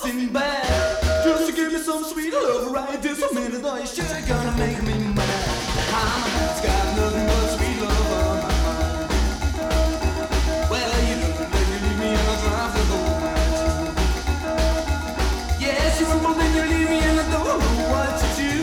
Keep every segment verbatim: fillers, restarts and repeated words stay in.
nothing bad. Just to give me some sweet love right this minute, or you sure gonna make me mad. I'm a man's got nothing but sweet love on my mind. Well, you don't let you leave me in a drive to go mad. Yes, you rumble then you leave me and I don't know what to do.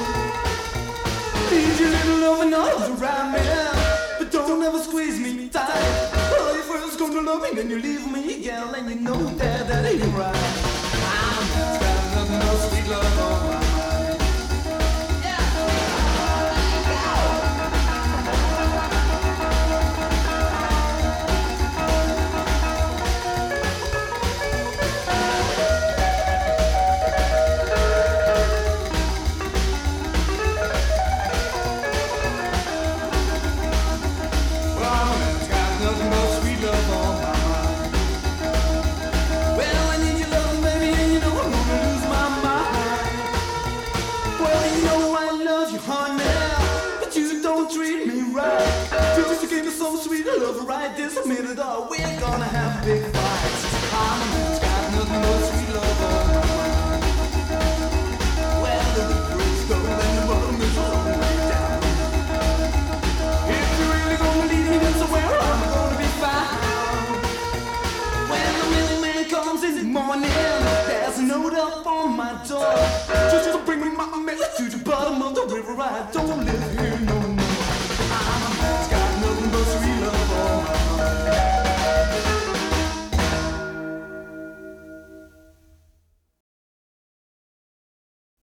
Need your little loving arms around me, but don't ever squeeze me tight. Well, you first come to love me, then you leave me, girl, and you know that that ain't right. I'm a man's got nothing but sweet love on my mind. Sweet love right this minute, or we're gonna have big fights. I'm a man's got nothing but sweet love on my mind. Well, the girls go and the bottom is all the way down. If you're really gonna leave me, then somewhere I'm gonna be found. When the mailman comes in the morning, there's a note up on my door, just to bring me my mail to the bottom of the river. I don't live here.